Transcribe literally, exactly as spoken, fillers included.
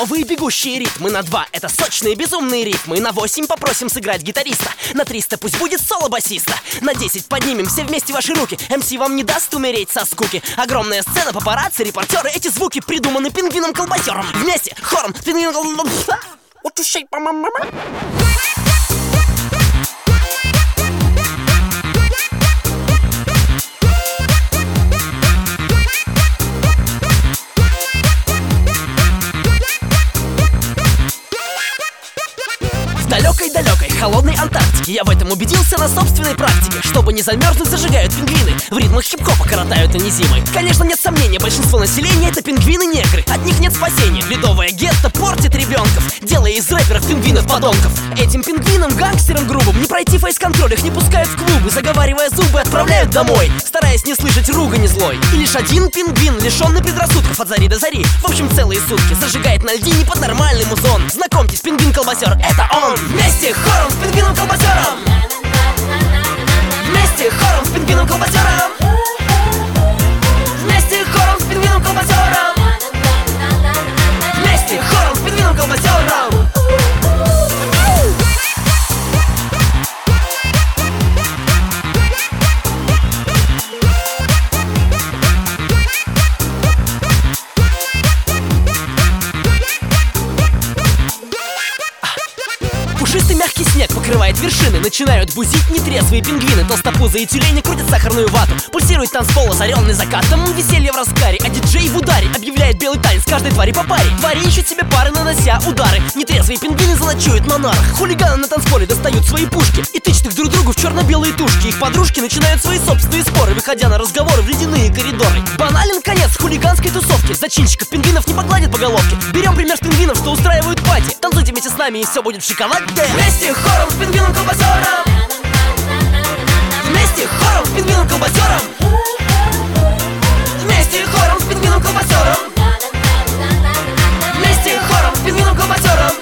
Новые бегущие ритмы на два — это сочные безумные рифмы. На восемь попросим сыграть гитариста. На триста пусть будет соло басиста. На десять поднимем все вместе ваши руки. МС вам не даст умереть со скуки. Огромная сцена, папарацци, репортеры. Эти звуки придуманы пингвином-колбасером. Вместе хором пингвином-колбасером. What you say, мама? В далекой-далекой холодной Антарктике я в этом убедился на собственной практике. Чтобы не замерзнуть, зажигают пингвины. В ритмах хип-хопа коротают они зимой. Конечно, нет сомнения, большинство населения — это пингвины-негры. От них нет спасения. Ледовое гетто портит ребенков, делая из рэперов пингвинов-подонков. Этим пингвинам, гангстерам грубым, не пройти фейс-контроль, их не пускают в клубы. Заговаривая зубы, отправляют домой, стараясь не слышать ругани злой. И лишь один пингвин, лишенный предрассудков от зари до зари, в общем целые сутки зажигает на льдине под нормальный музон. Знакомьтесь, пингвин-колбасер — это он. Вместе хором с пингвином-колбасером. Вместе хором с пингвином-колбасером. Вместе хором с пингвином-колбасером. Вместе хором с пингвином-колбасером. Пушистый мягкий снег покрывает вершины. Начинают бузить нетрезвые пингвины. Толстопузые тюлени крутят сахарную вату. Пульсирует танцпол, озаренный закатом. Веселье в разгаре, а диджей в ударе объявляет белый танец каждой твари по паре. Твари ищут себе пары, нанося удары. Нетрезвые пингвины заночуют на нарах. Хулиганы на танцполе достают свои пушки и тычут их друг другу в черно-белые тушки. Их подружки начинают свои собственные споры, выходя на разговоры в ледяные коридоры. Банален конец хулиганской тусовки. Зачинщиков пингвинов не погладят по головке. Берем пример с пингвинов, что устраивают пати. Танцуйте вместе с нами, и все будет в шоколаде. Вместе хором с пингвином-колбасером. Вместе хором с пингвином-колбасером. Вместе хором с пингвином-колбасером. Вместе хором с пингвином-колбасером.